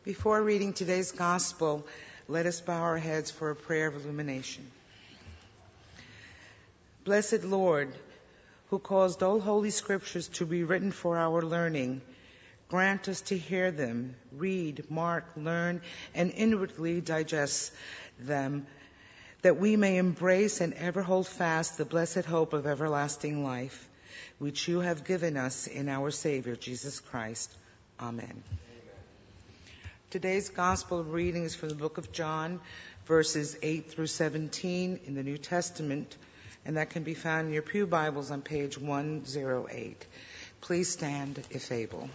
Before reading today's gospel, let us bow our heads for a prayer of illumination. Blessed Lord, who caused all holy scriptures to be written for our learning, grant us to hear them, read, mark, learn, and inwardly digest them, that we may embrace and ever hold fast the blessed hope of everlasting life, which you have given us in our Savior, Jesus Christ. Amen. Today's gospel reading is from the book of John, verses 8 through 17 in the New Testament, and that can be found in your pew Bibles on page 108. Please stand if able.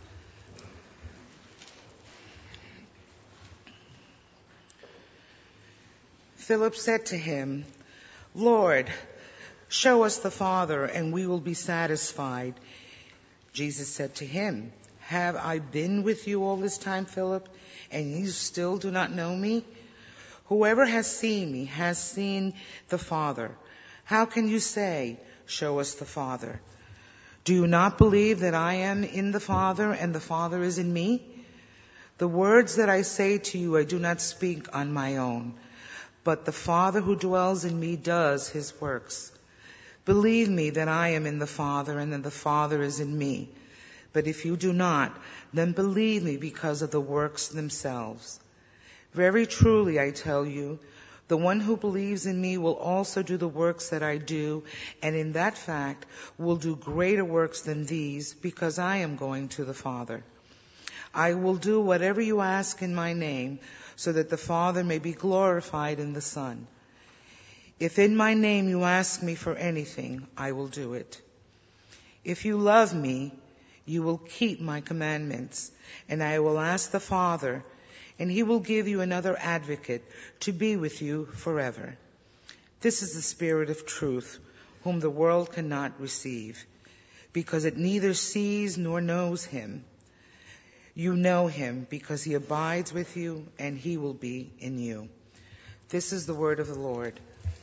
Philip said to him, "Lord, show us the Father, and we will be satisfied." Jesus said to him, "Have I been with you all this time, Philip, and you still do not know me? Whoever has seen me has seen the Father. How can you say, 'Show us the Father'? Do you not believe that I am in the Father and the Father is in me? The words that I say to you I do not speak on my own, but the Father who dwells in me does his works. Believe me that I am in the Father and that the Father is in me. But if you do not, then believe me because of the works themselves. Very truly I tell you, the one who believes in me will also do the works that I do, and in that fact will do greater works than these, because I am going to the Father. I will do whatever you ask in my name, so that the Father may be glorified in the Son. If in my name you ask me for anything, I will do it. If you love me, you will keep my commandments, and I will ask the Father, and he will give you another advocate to be with you forever. This is the Spirit of truth, whom the world cannot receive, because it neither sees nor knows him. You know him, because he abides with you, and he will be in you." This is the word of the Lord.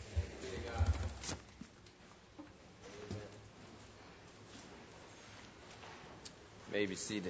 You may be seated.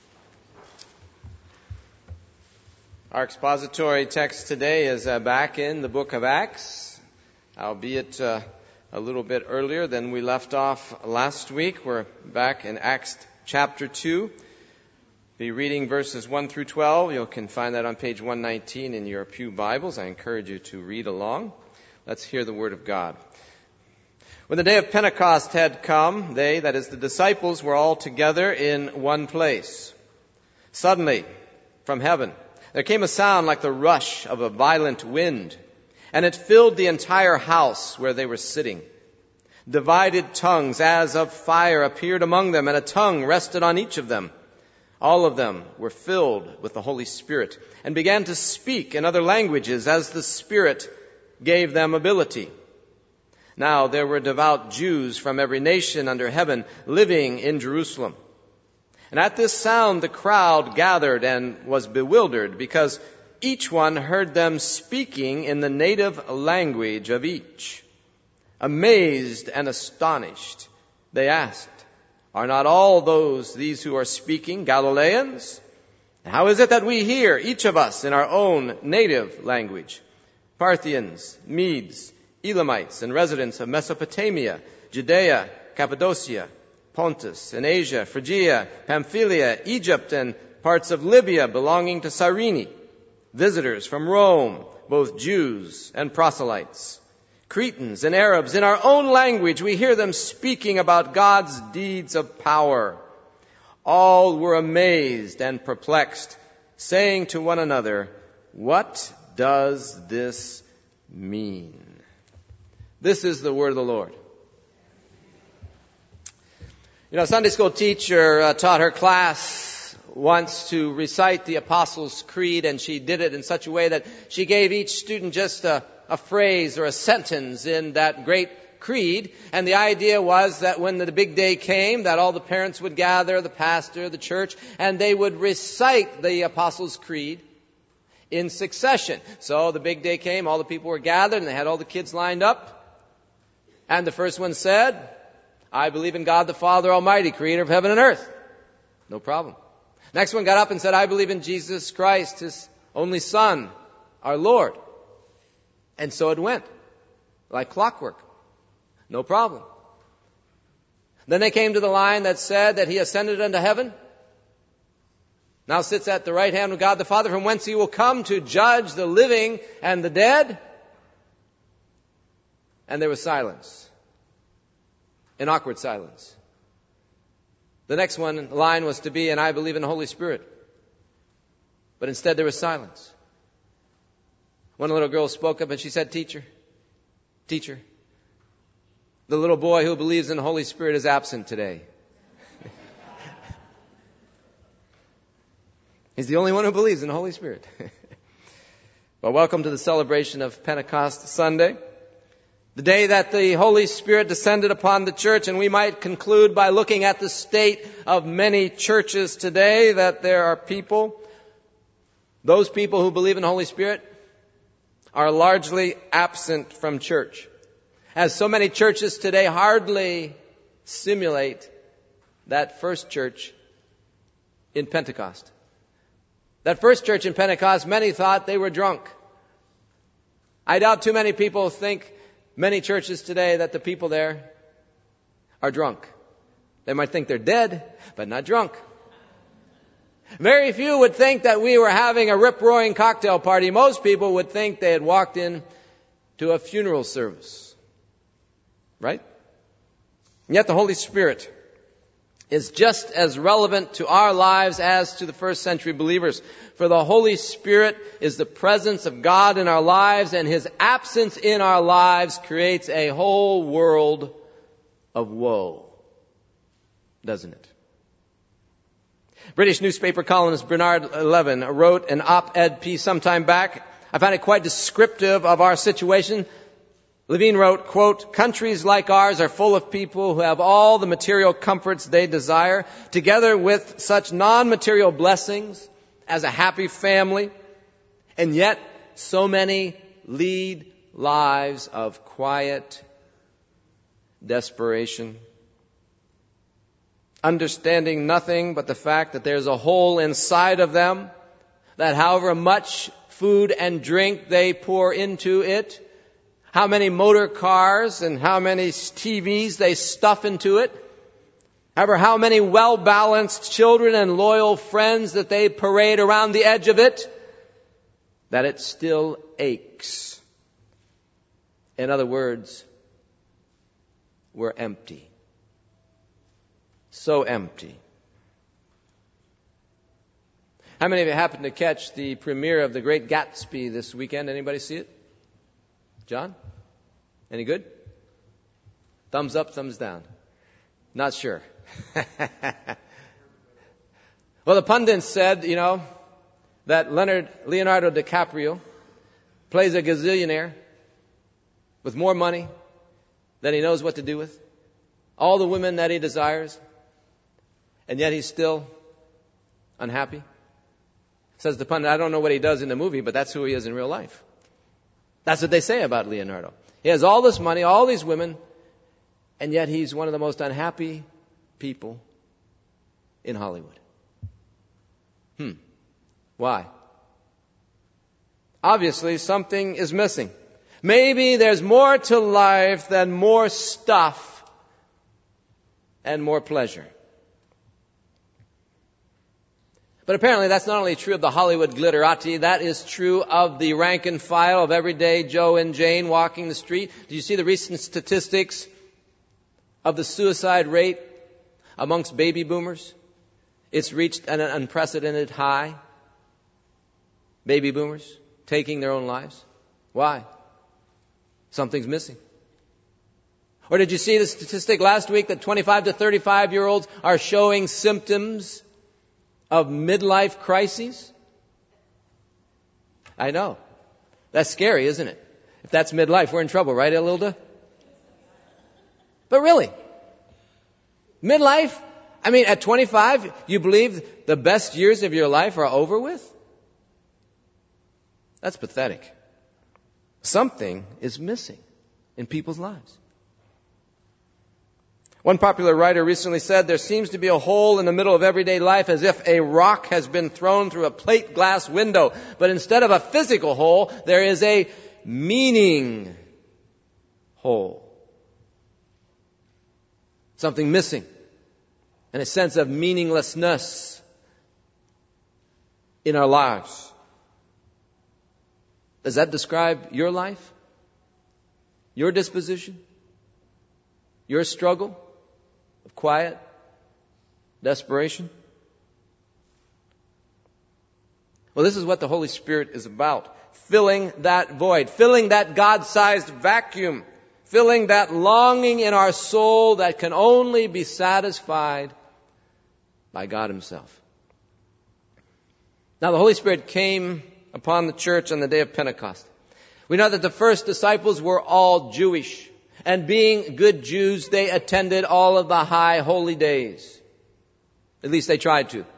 Our expository text today is back in the book of Acts, albeit a little bit earlier than we left off last week. We're back in Acts chapter 2. Be reading verses 1 through 12. You can find that on page 119 in your pew Bibles. I encourage you to read along. Let's hear the word of God. When the day of Pentecost had come, they, that is the disciples, were all together in one place. Suddenly, from heaven, there came a sound like the rush of a violent wind, and it filled the entire house where they were sitting. Divided tongues as of fire appeared among them, and a tongue rested on each of them. All of them were filled with the Holy Spirit and began to speak in other languages as the Spirit gave them ability. Now there were devout Jews from every nation under heaven living in Jerusalem. And at this sound the crowd gathered and was bewildered, because each one heard them speaking in the native language of each. Amazed and astonished, they asked, "Are not all these who are speaking Galileans? How is it that we hear, each of us, in our own native language? Parthians, Medes, Elamites, and residents of Mesopotamia, Judea, Cappadocia, Pontus, and Asia, Phrygia, Pamphylia, Egypt, and parts of Libya belonging to Cyrene, visitors from Rome, both Jews and proselytes, Cretans and Arabs, in our own language we hear them speaking about God's deeds of power." All were amazed and perplexed, saying to one another, "What does this mean?" This is the word of the Lord. A Sunday school teacher taught her class once to recite the Apostles' Creed, and she did it in such a way that she gave each student just a phrase or a sentence in that great creed. And the idea was that when the big day came, that all the parents would gather, the pastor, the church, and they would recite the Apostles' Creed in succession. So the big day came, all the people were gathered, and they had all the kids lined up. And the first one said, "I believe in God the Father Almighty, creator of heaven and earth." No problem. Next one got up and said, I believe in Jesus Christ, His only Son, our Lord. And so it went, like clockwork. No problem. Then they came to the line that said that He ascended unto heaven, now sits at the right hand of God the Father, from whence He will come to judge the living and the dead. And there was silence. An awkward silence. The next line was to be, and I believe in the Holy Spirit. But instead there was silence. One little girl spoke up and she said, Teacher, the little boy who believes in the Holy Spirit is absent today. He's the only one who believes in the Holy Spirit. Well, welcome to the celebration of Pentecost Sunday, the day that the Holy Spirit descended upon the church, and we might conclude by looking at the state of many churches today that there are those people who believe in the Holy Spirit are largely absent from church. As so many churches today hardly simulate that first church in Pentecost. That first church in Pentecost, many thought they were drunk. I doubt too many people think, many churches today, that the people there are drunk. They might think they're dead, but not drunk. Very few would think that we were having a rip-roaring cocktail party. Most people would think they had walked in to a funeral service. Right? And yet the Holy Spirit is just as relevant to our lives as to the first century believers. For the Holy Spirit is the presence of God in our lives, and His absence in our lives creates a whole world of woe. Doesn't it? British newspaper columnist Bernard Levin wrote an op-ed piece some time back. I found it quite descriptive of our situation. Levine wrote, quote, countries like ours are full of people who have all the material comforts they desire, together with such non-material blessings as a happy family, and yet so many lead lives of quiet desperation, understanding nothing but the fact that there's a hole inside of them, that however much food and drink they pour into it, how many motor cars and how many TVs they stuff into it, however how many well-balanced children and loyal friends that they parade around the edge of it, that it still aches. In other words, we're empty. So empty. How many of you happened to catch the premiere of The Great Gatsby this weekend? Anybody see it? John? Any good? Thumbs up, thumbs down. Not sure. Well, the pundits said, that Leonardo DiCaprio plays a gazillionaire with more money than he knows what to do with, all the women that he desires, and yet he's still unhappy. Says the pundit, I don't know what he does in the movie, but that's who he is in real life. That's what they say about Leonardo. He has all this money, all these women, and yet he's one of the most unhappy people in Hollywood. Why? Obviously, something is missing. Maybe there's more to life than more stuff and more pleasure. But apparently that's not only true of the Hollywood glitterati, that is true of the rank and file of everyday Joe and Jane walking the street. Do you see the recent statistics of the suicide rate amongst baby boomers? It's reached an unprecedented high. Baby boomers taking their own lives. Why? Something's missing. Or did you see the statistic last week that 25 to 35-year-olds are showing symptoms of midlife crises? I know. That's scary, isn't it? If that's midlife, we're in trouble, right, Elilda? But really, midlife? I mean, at 25, you believe the best years of your life are over with? That's pathetic. Something is missing in people's lives. One popular writer recently said, there seems to be a hole in the middle of everyday life as if a rock has been thrown through a plate glass window. But instead of a physical hole, there is a meaning hole. Something missing. And a sense of meaninglessness in our lives. Does that describe your life? Your disposition? Your struggle of quiet desperation? Well, this is what the Holy Spirit is about. Filling that void, filling that God-sized vacuum, filling that longing in our soul that can only be satisfied by God Himself. Now, the Holy Spirit came upon the church on the day of Pentecost. We know that the first disciples were all Jewish. And being good Jews, they attended all of the high holy days. At least they tried to.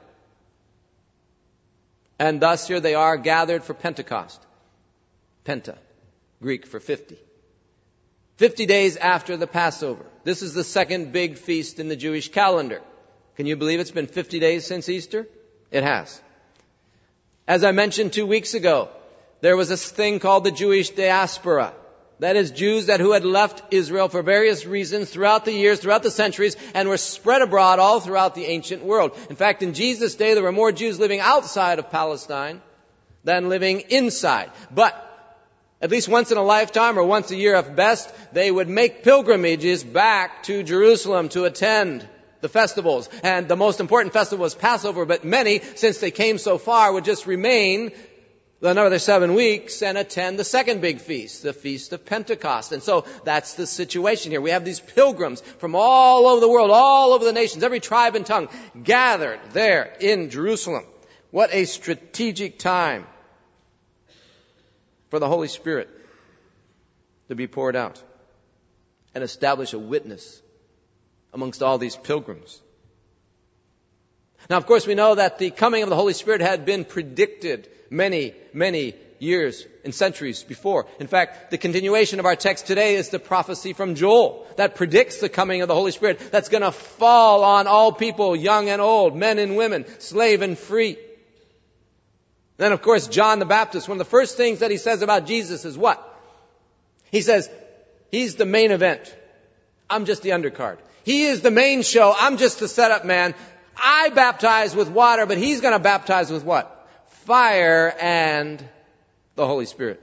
And thus here they are gathered for Pentecost. Penta, Greek for 50. 50 days after the Passover. This is the second big feast in the Jewish calendar. Can you believe it's been 50 days since Easter? It has. As I mentioned 2 weeks ago, there was this thing called the Jewish diaspora. That is, Jews who had left Israel for various reasons throughout the years, throughout the centuries, and were spread abroad all throughout the ancient world. In fact, in Jesus' day, there were more Jews living outside of Palestine than living inside. But at least once in a lifetime, or once a year at best, they would make pilgrimages back to Jerusalem to attend the festivals. And the most important festival was Passover, but many, since they came so far, would just remain another 7 weeks and attend the second big feast, the Feast of Pentecost. And so that's the situation here. We have these pilgrims from all over the world, all over the nations, every tribe and tongue, gathered there in Jerusalem. What a strategic time for the Holy Spirit to be poured out and establish a witness amongst all these pilgrims. Now, of course, we know that the coming of the Holy Spirit had been predicted many, many years and centuries before. In fact, the continuation of our text today is the prophecy from Joel that predicts the coming of the Holy Spirit that's going to fall on all people, young and old, men and women, slave and free. Then, of course, John the Baptist, one of the first things that he says about Jesus is what? He says, He's the main event. I'm just the undercard. He is the main show. I'm just the setup man. I baptize with water, but He's going to baptize with what? Fire and the Holy Spirit.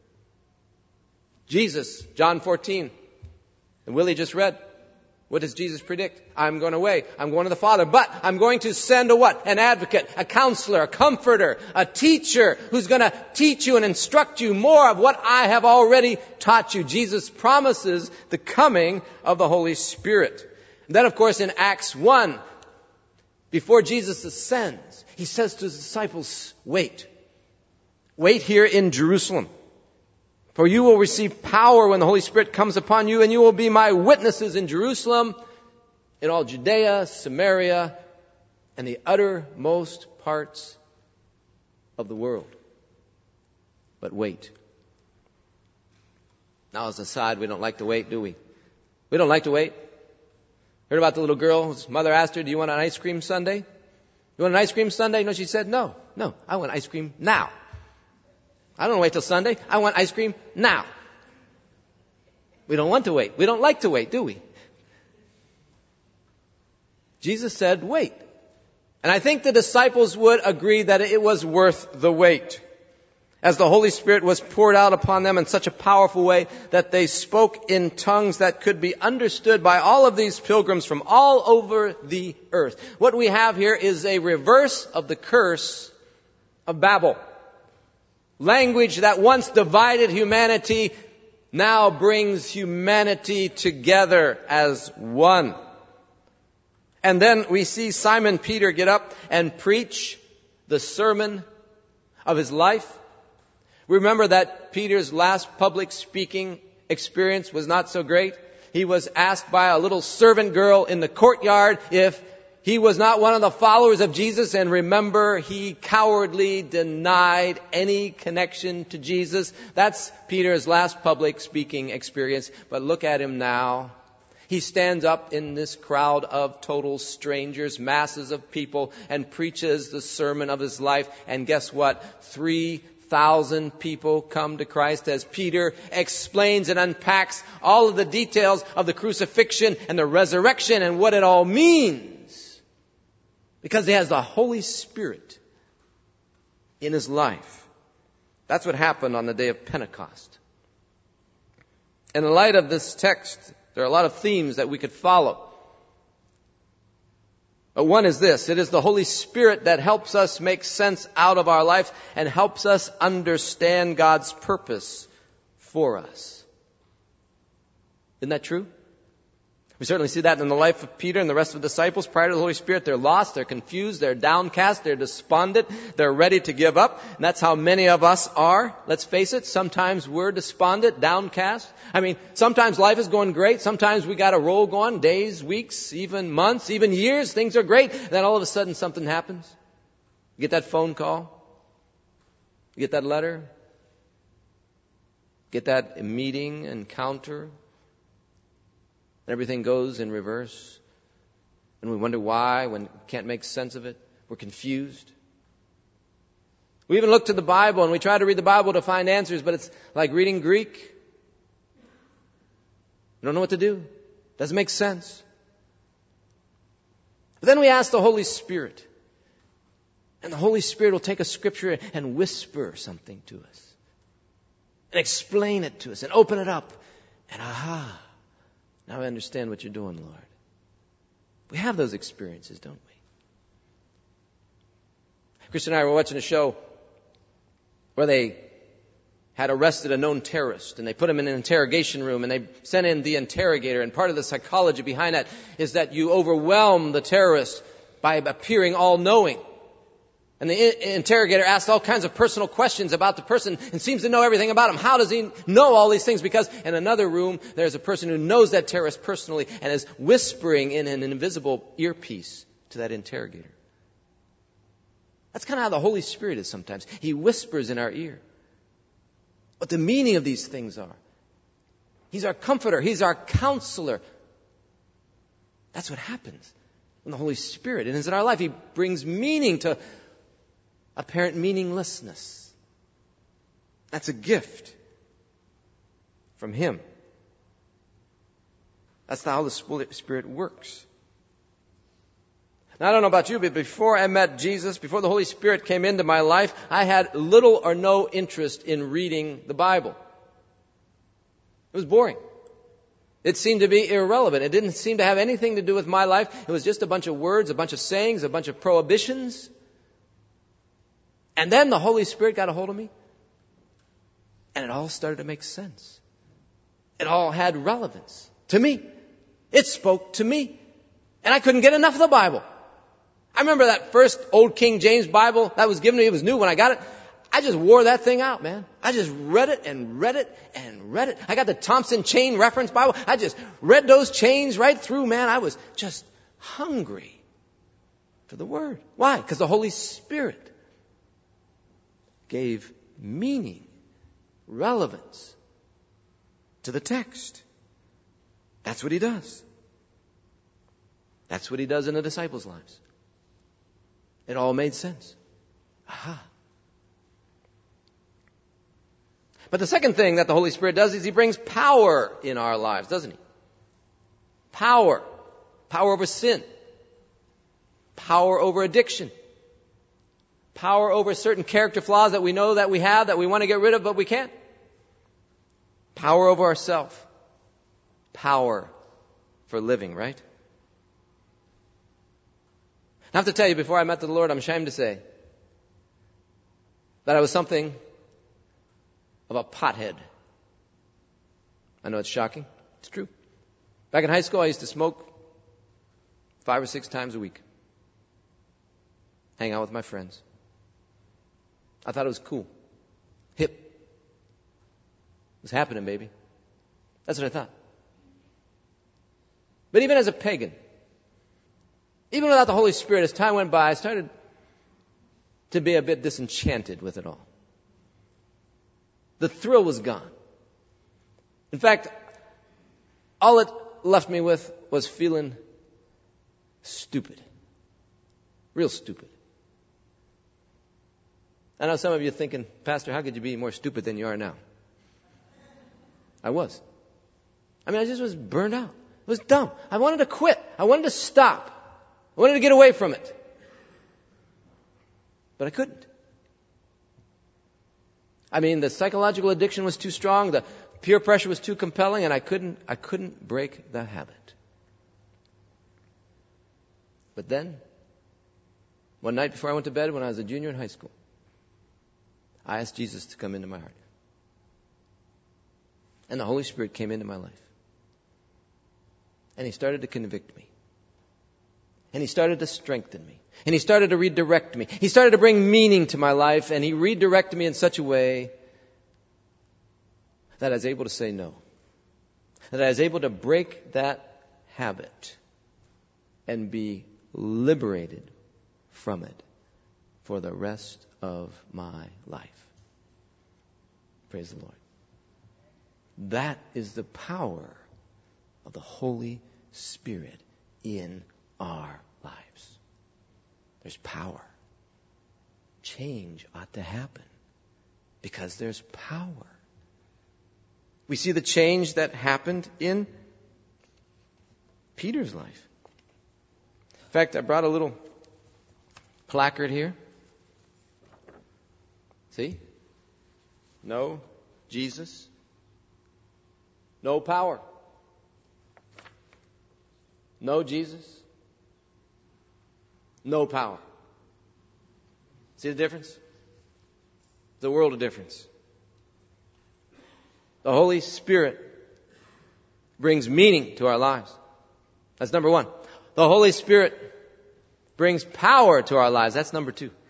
Jesus, John 14. And Willie just read. What does Jesus predict? I'm going away. I'm going to the Father. But I'm going to send a what? An advocate, a counselor, a comforter, a teacher who's going to teach you and instruct you more of what I have already taught you. Jesus promises the coming of the Holy Spirit. And then, of course, in Acts 1, before Jesus ascends, He says to His disciples, wait. Wait here in Jerusalem. For you will receive power when the Holy Spirit comes upon you, and you will be my witnesses in Jerusalem, in all Judea, Samaria, and the uttermost parts of the world. But wait. Now, as an aside, we don't like to wait, do we? We don't like to wait. Heard about the little girl whose mother asked her, do you want an ice cream sundae? You want an ice cream sundae? No, she said, no, I want ice cream now. I don't want to wait till Sunday. I want ice cream now. We don't want to wait. We don't like to wait, do we? Jesus said, wait. And I think the disciples would agree that it was worth the wait, as the Holy Spirit was poured out upon them in such a powerful way that they spoke in tongues that could be understood by all of these pilgrims from all over the earth. What we have here is a reverse of the curse of Babel. Language that once divided humanity now brings humanity together as one. And then we see Simon Peter get up and preach the sermon of his life. Remember that Peter's last public speaking experience was not so great. He was asked by a little servant girl in the courtyard if he was not one of the followers of Jesus. And remember, he cowardly denied any connection to Jesus. That's Peter's last public speaking experience. But look at him now. He stands up in this crowd of total strangers, masses of people, and preaches the sermon of his life. And guess what? 3,000 people come to Christ as Peter explains and unpacks all of the details of the crucifixion and the resurrection and what it all means. Because he has the Holy Spirit in his life. That's what happened on the day of Pentecost. In the light of this text, there are a lot of themes that we could follow. But one is this: it is the Holy Spirit that helps us make sense out of our life and helps us understand God's purpose for us. Isn't that true? We certainly see that in the life of Peter and the rest of the disciples. Prior to the Holy Spirit, they're lost, they're confused, they're downcast, they're despondent, they're ready to give up. And that's how many of us are. Let's face it, sometimes we're despondent, downcast. I mean, sometimes life is going great. Sometimes we got a roll going, days, weeks, even months, even years. Things are great. Then all of a sudden something happens. You get that phone call. You get that letter. Get that meeting, encounter. Everything goes in reverse. And we wonder why when we can't make sense of it. We're confused. We even look to the Bible and we try to read the Bible to find answers, but it's like reading Greek. We don't know what to do. Doesn't make sense. But then we ask the Holy Spirit. And the Holy Spirit will take a scripture and whisper something to us. And explain it to us and open it up. And aha! Now I understand what you're doing, Lord. We have those experiences, don't we? Christian and I were watching a show where they had arrested a known terrorist, and they put him in an interrogation room, and they sent in the interrogator. And part of the psychology behind that is that you overwhelm the terrorist by appearing all-knowing. And the interrogator asks all kinds of personal questions about the person and seems to know everything about him. How does he know all these things? Because in another room, there's a person who knows that terrorist personally and is whispering in an invisible earpiece to that interrogator. That's kind of how the Holy Spirit is sometimes. He whispers in our ear what the meaning of these things are. He's our comforter. He's our counselor. That's what happens when the Holy Spirit is in our life. He brings meaning to apparent meaninglessness. That's a gift from Him. That's how the Spirit works. Now, I don't know about you, but before I met Jesus, before the Holy Spirit came into my life, I had little or no interest in reading the Bible. It was boring. It seemed to be irrelevant. It didn't seem to have anything to do with my life. It was just a bunch of words, a bunch of sayings, a bunch of prohibitions. And then the Holy Spirit got a hold of me. And it all started to make sense. It all had relevance to me. It spoke to me. And I couldn't get enough of the Bible. I remember that first old King James Bible that was given to me. It was new when I got it. I just wore that thing out, man. I just read it and read it and read it. I got the Thompson Chain Reference Bible. I just read those chains right through, man. I was just hungry for the Word. Why? Because the Holy Spirit gave meaning, relevance to the text. That's what He does. That's what He does in the disciples' lives. It all made sense. Aha. But the second thing that the Holy Spirit does is He brings power in our lives, doesn't He? Power. Power over sin. Power over addiction. Power over certain character flaws that we know that we have, that we want to get rid of, but we can't. Power over ourselves. Power for living, right? I have to tell you, before I met the Lord, I'm ashamed to say that I was something of a pothead. I know it's shocking. It's true. Back in high school, I used to smoke 5 or 6 times a week. Hang out with my friends. I thought it was cool. Hip. It was happening, baby. That's what I thought. But even as a pagan, even without the Holy Spirit, as time went by, I started to be a bit disenchanted with it all. The thrill was gone. In fact, all it left me with was feeling stupid. Real stupid. I know some of you are thinking, Pastor, how could you be more stupid than you are now? I was. I just was burned out. It was dumb. I wanted to quit. I wanted to stop. I wanted to get away from it. But I couldn't. The psychological addiction was too strong. The peer pressure was too compelling, and I couldn't break the habit. But then, one night before I went to bed when I was a junior in high school, I asked Jesus to come into my heart. And the Holy Spirit came into my life. And He started to convict me. And He started to strengthen me. And He started to redirect me. He started to bring meaning to my life. And He redirected me in such a way that I was able to say no. That I was able to break that habit and be liberated from it for the rest of my life. Praise the Lord. That is the power of the Holy Spirit in our lives. There's power. Change ought to happen because there's power. We see the change that happened in Peter's life. In fact, I brought a little placard here. See? No Jesus. No power. No Jesus. No power. See the difference? It's a world of difference. The Holy Spirit brings meaning to our lives. That's number one. The Holy Spirit brings power to our lives. That's number two.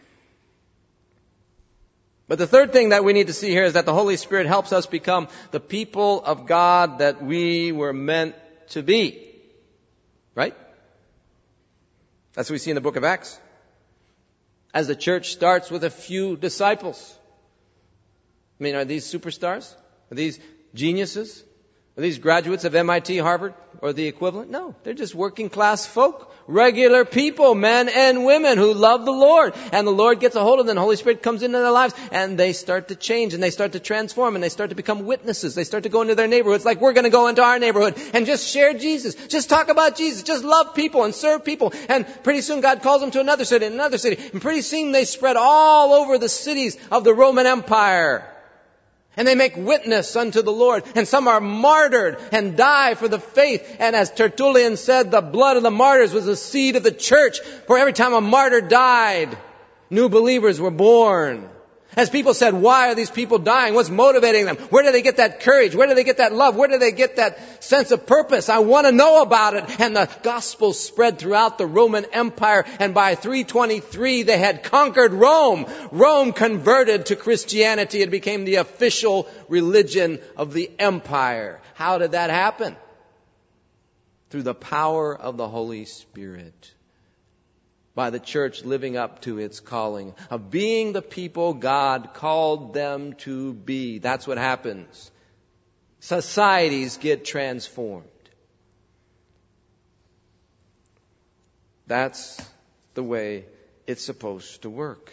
But the third thing that we need to see here is that the Holy Spirit helps us become the people of God that we were meant to be. Right? That's what we see in the book of Acts. As the church starts with a few disciples. Are these superstars? Are these geniuses? Are these graduates of MIT, Harvard, or the equivalent? No, they're just working class folk, regular people, men and women who love the Lord. And the Lord gets a hold of them. The Holy Spirit comes into their lives and they start to change and they start to transform and they start to become witnesses. They start to go into their neighborhoods like we're going to go into our neighborhood and just share Jesus. Just talk about Jesus. Just love people and serve people. And pretty soon God calls them to another city and another city. And pretty soon they spread all over the cities of the Roman Empire. And they make witness unto the Lord. And some are martyred and die for the faith. And as Tertullian said, the blood of the martyrs was the seed of the church. For every time a martyr died, new believers were born. As people said, why are these people dying? What's motivating them? Where do they get that courage? Where do they get that love? Where do they get that sense of purpose? I want to know about it. And the gospel spread throughout the Roman Empire. And by 323, they had conquered Rome. Rome converted to Christianity. It became the official religion of the empire. How did that happen? Through the power of the Holy Spirit. By the church living up to its calling of being the people God called them to be. That's what happens. Societies get transformed. That's the way it's supposed to work.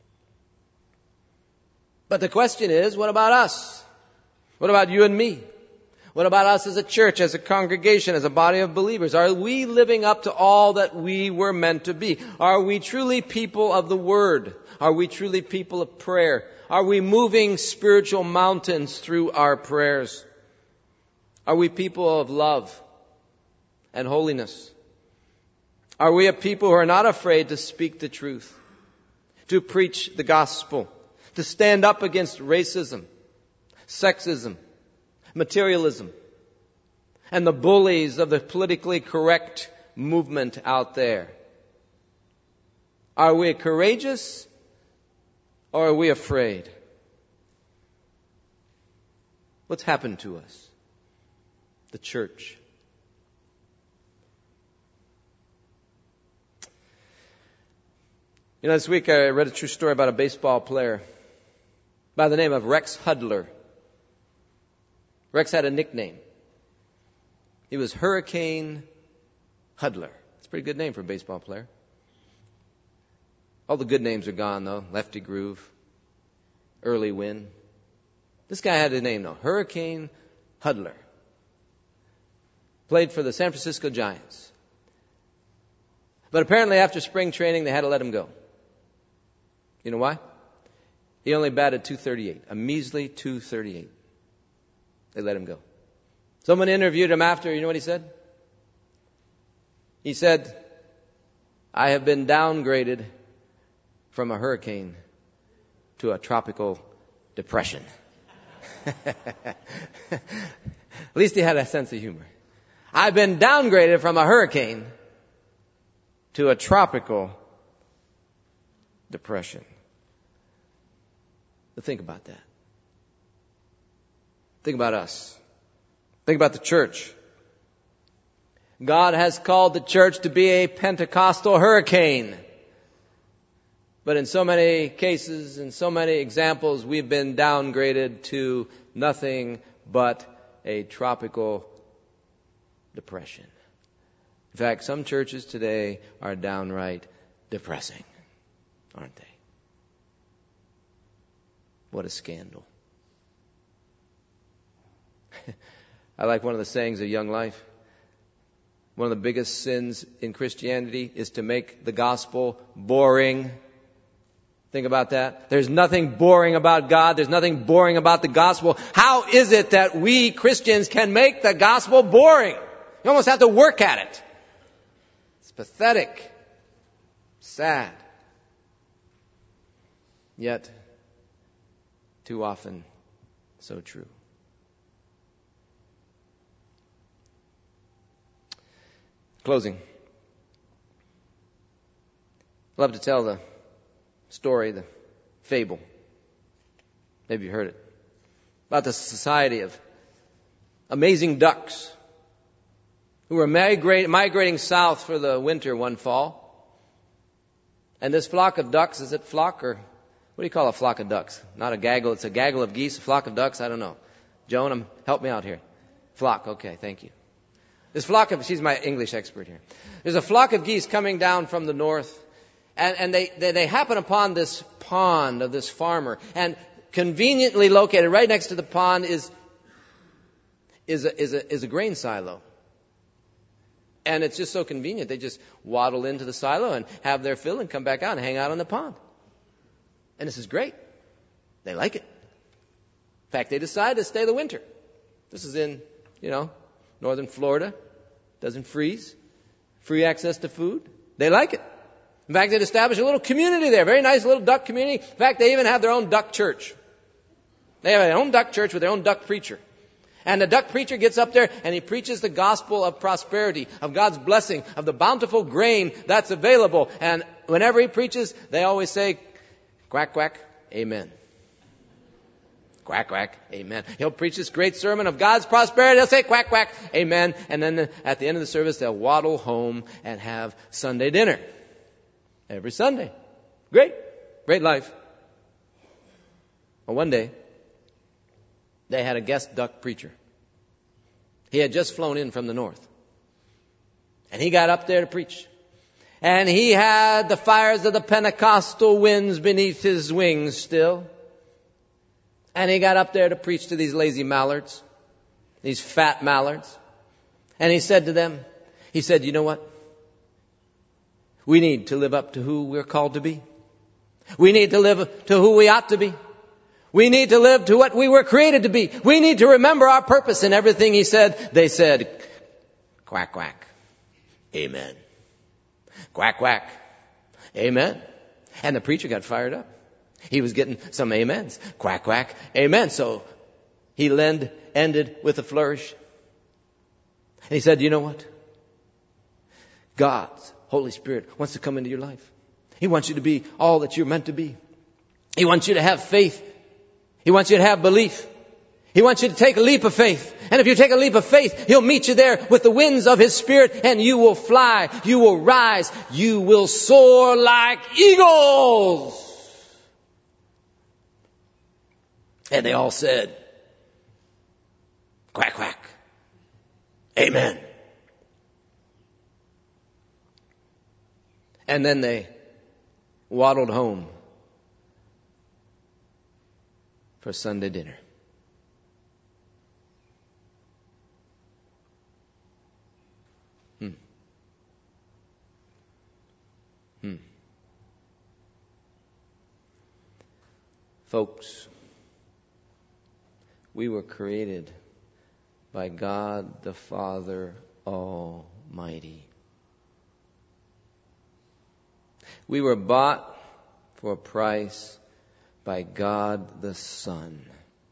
But the question is, what about us? What about you and me? What about us as a church, as a congregation, as a body of believers? Are we living up to all that we were meant to be? Are we truly people of the Word? Are we truly people of prayer? Are we moving spiritual mountains through our prayers? Are we people of love and holiness? Are we a people who are not afraid to speak the truth, to preach the gospel, to stand up against racism, sexism, materialism, and the bullies of the politically correct movement out there? Are we courageous or are we afraid? What's happened to us? The church. This week I read a true story about a baseball player by the name of Rex Hudler. Rex had a nickname. He was Hurricane Huddler. It's a pretty good name for a baseball player. All the good names are gone, though. Lefty Groove, Early Win. This guy had a name, though. Hurricane Huddler. Played for the San Francisco Giants. But apparently after spring training, they had to let him go. You know why? He only batted .238, a measly .238. They let him go. Someone interviewed him after. You know what he said? He said, I have been downgraded from a hurricane to a tropical depression. At least he had a sense of humor. I've been downgraded from a hurricane to a tropical depression. But think about that. Think about us. Think about the church. God has called the church to be a Pentecostal hurricane. But in so many cases, in so many examples, we've been downgraded to nothing but a tropical depression. In fact, some churches today are downright depressing, aren't they? What a scandal. I like one of the sayings of Young Life. One of the biggest sins in Christianity is to make the gospel boring. Think about that. There's nothing boring about God. There's nothing boring about the gospel. How is it that we Christians can make the gospel boring? You almost have to work at it. It's pathetic. Sad. Yet, too often, so true. Closing. I love to tell the story, the fable. Maybe you heard it. About the society of amazing ducks who were migrating south for the winter one fall. And this flock of ducks, is it flock or what do you call a flock of ducks? Not a gaggle, it's a gaggle of geese, a flock of ducks, I don't know. Joan, help me out here. Flock, okay, thank you. This flock of, she's my English expert here. There's a flock of geese coming down from the north, and they happen upon this pond of this farmer, and conveniently located right next to the pond is a grain silo. And it's just so convenient. They just waddle into the silo and have their fill and come back out and hang out on the pond. And this is great. They like it. In fact, they decide to stay the winter. This is in, northern Florida. Doesn't freeze. Free access to food. They like it. In fact, they'd establish a little community there. Very nice little duck community. In fact, they even have their own duck church. They have their own duck church with their own duck preacher. And the duck preacher gets up there and he preaches the gospel of prosperity, of God's blessing, of the bountiful grain that's available. And whenever he preaches, they always say, quack, quack, amen. Quack, quack, amen. He'll preach this great sermon of God's prosperity. He'll say, quack, quack, amen. And then at the end of the service, they'll waddle home and have Sunday dinner. Every Sunday. Great. Great life. Well, one day, they had a guest duck preacher. He had just flown in from the north. And he got up there to preach. And he had the fires of the Pentecostal winds beneath his wings still. And he got up there to preach to these lazy mallards, these fat mallards. And he said to them, he said, you know what? We need to live up to who we're called to be. We need to live to who we ought to be. We need to live to what we were created to be. We need to remember our purpose in everything he said. They said, quack, quack, amen. Quack, quack, amen. And the preacher got fired up. He was getting some amens. Quack, quack, amen. So he ended with a flourish. And he said, you know what? God's Holy Spirit wants to come into your life. He wants you to be all that you're meant to be. He wants you to have faith. He wants you to have belief. He wants you to take a leap of faith. And if you take a leap of faith, He'll meet you there with the winds of His Spirit and you will fly. You will rise. You will soar like eagles. And they all said, quack, quack, amen. And then they waddled home for Sunday dinner. Folks, we were created by God the Father Almighty. We were bought for a price by God the Son.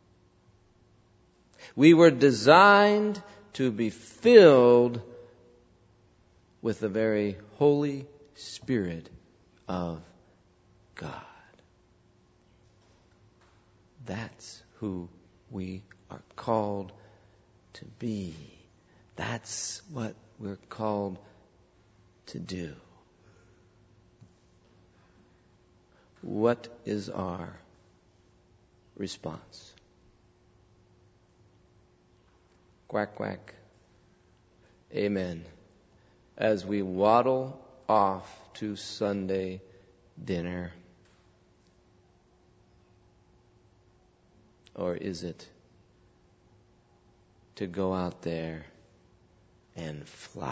We were designed to be filled with the very Holy Spirit of God. That's who we are called to be. That's what we're called to do. What is our response? Quack, quack. Amen. As we waddle off to Sunday dinner. Or is it to go out there and fly?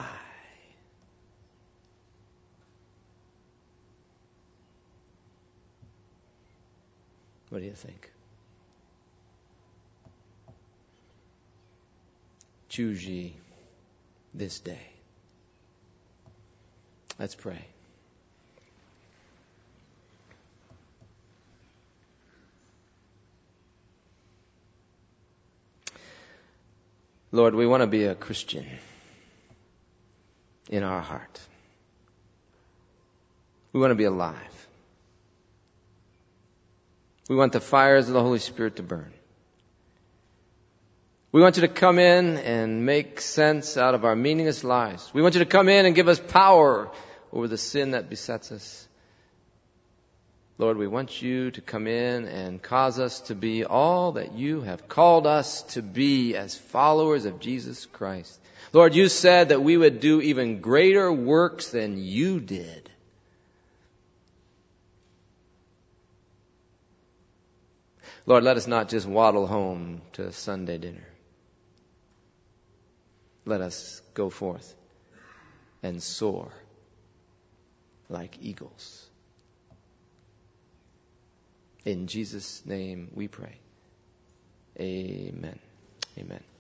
What do you think? Choose ye this day. Let's pray. Lord, we want to be a Christian in our heart. We want to be alive. We want the fires of the Holy Spirit to burn. We want you to come in and make sense out of our meaningless lives. We want you to come in and give us power over the sin that besets us. Lord, we want you to come in and cause us to be all that you have called us to be as followers of Jesus Christ. Lord, you said that we would do even greater works than you did. Lord, let us not just waddle home to Sunday dinner. Let us go forth and soar like eagles. In Jesus' name we pray. Amen. Amen.